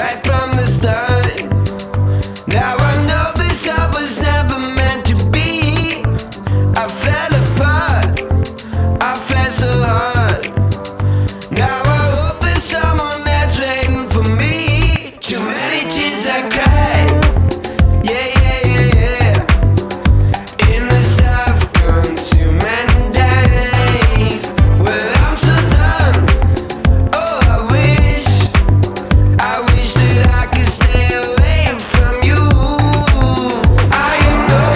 right from the start. Now I know this love was never meant to be. I fell apart, I fell so hard. Now I hope there's someone that's waiting for me. Too many tears I cried, yeah, yeah, yeah, yeah. In the self-consuming life. Well, I'm so done. Oh, I wish that I could stay away from you. I know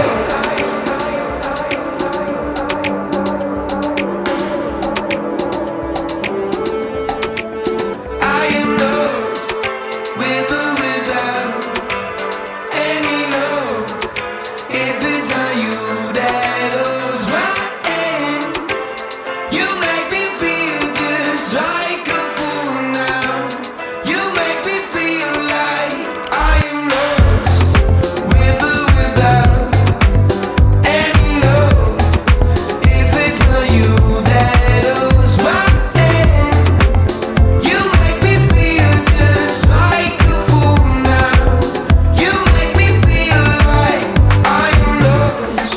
with or without any love, if it's not you that holds my hand, you make me feel just like a fool now. You make me feel like I am lost, with or without any love, if it's not you that holds my hand. You make me feel just like a fool now. You make me feel like I'm lost.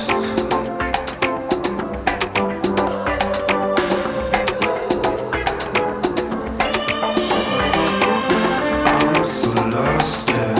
I'm so lost, yeah.